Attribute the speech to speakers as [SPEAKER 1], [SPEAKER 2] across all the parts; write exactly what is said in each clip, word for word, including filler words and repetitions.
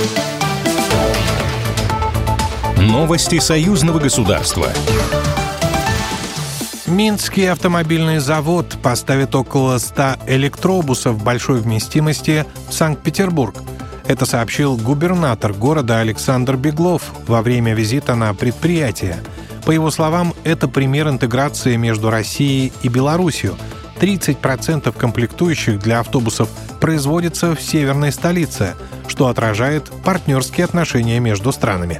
[SPEAKER 1] Новости союзного государства.
[SPEAKER 2] Минский автомобильный завод поставит около ста электробусов большой вместимости в Санкт-Петербург. Это сообщил губернатор города Александр Беглов во время визита на предприятие. По его словам, это пример интеграции между Россией и Беларусью. тридцать процентов комплектующих для автобусов производится в северной столице, что отражает партнерские отношения между странами.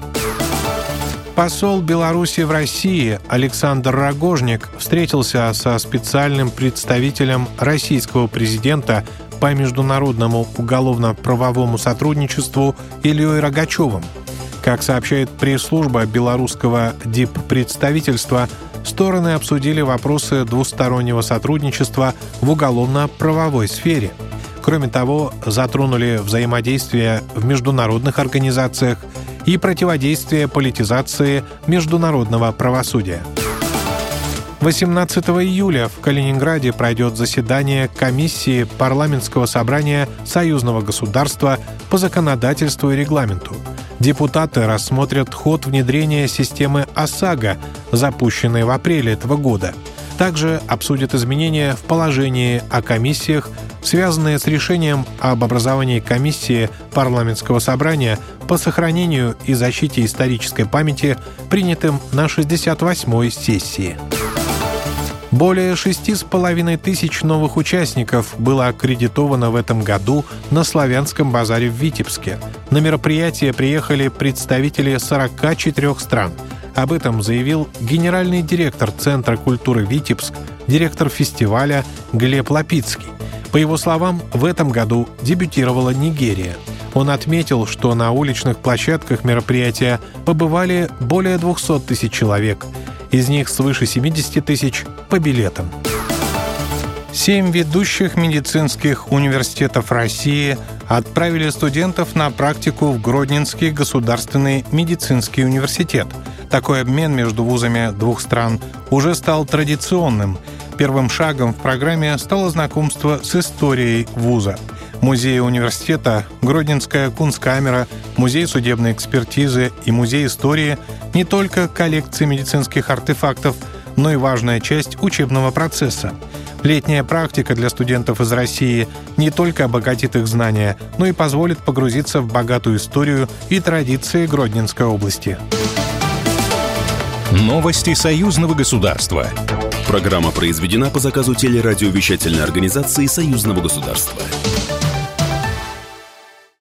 [SPEAKER 2] Посол Беларуси в России Александр Рогожник встретился со специальным представителем российского президента по международному уголовно-правовому сотрудничеству Ильей Рогачевым. Как сообщает пресс-служба белорусского диппредставительства, стороны обсудили вопросы двустороннего сотрудничества в уголовно-правовой сфере. Кроме того, затронули взаимодействие в международных организациях и противодействие политизации международного правосудия. восемнадцатого июля в Калининграде пройдет заседание комиссии парламентского собрания союзного государства по законодательству и регламенту. Депутаты рассмотрят ход внедрения системы ОСАГО, запущенной в апреле этого года. Также обсудят изменения в положении о комиссиях, связанные с решением об образовании комиссии парламентского собрания по сохранению и защите исторической памяти, принятым на шестьдесят восьмой сессии. Более шести с половиной тысяч новых участников было аккредитовано в этом году на Славянском базаре в Витебске. На мероприятие приехали представители сорока четырёх стран. Об этом заявил генеральный директор Центра культуры «Витебск», директор фестиваля Глеб Лапицкий. По его словам, в этом году дебютировала Нигерия. Он отметил, что на уличных площадках мероприятия побывали более двухсот тысяч человек. Из них свыше семидесяти тысяч по билетам. Семь ведущих медицинских университетов России отправили студентов на практику в Гродненский государственный медицинский университет. Такой обмен между вузами двух стран уже стал традиционным. Первым шагом в программе стало знакомство с историей вуза. Музей университета, Гродненская кунсткамера, Музей судебной экспертизы и Музей истории — не только коллекции медицинских артефактов, но и важная часть учебного процесса. Летняя практика для студентов из России не только обогатит их знания, но и позволит погрузиться в богатую историю и традиции Гродненской области.
[SPEAKER 1] Новости союзного государства.
[SPEAKER 3] Программа произведена по заказу телерадиовещательной организации союзного государства.